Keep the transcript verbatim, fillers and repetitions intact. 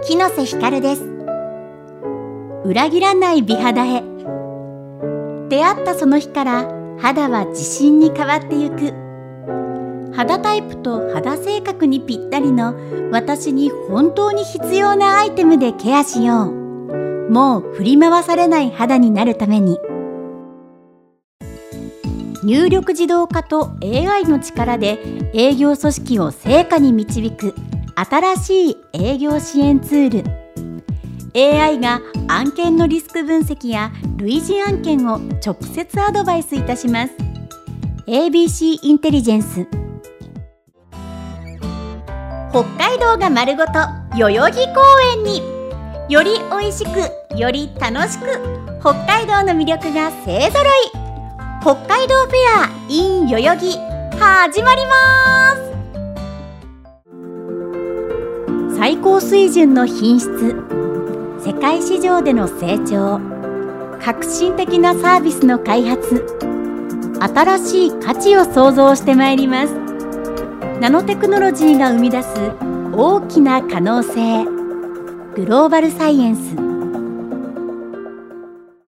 木野瀬ひかるです。裏切らない美肌へ。出会ったその日から肌は自信に変わってゆく。肌タイプと肌性格にぴったりの私に本当に必要なアイテムでケアしよう。もう振り回されない肌になるために。入力自動化と エーアイ の力で営業組織を成果に導く新しい営業支援ツール。 エーアイ が案件のリスク分析や類似案件を直接アドバイスいたします。 エービーシー インテリジェンス。北海道が丸ごと代々木公園に。より美味しく、より楽しく、北海道の魅力が勢ぞろい。北海道フェア in 代々木始まります。最高水準の品質、世界市場での成長、革新的なサービスの開発、新しい価値を創造してまいります。ナノテクノロジーが生み出す大きな可能性。グローバルサイエンス。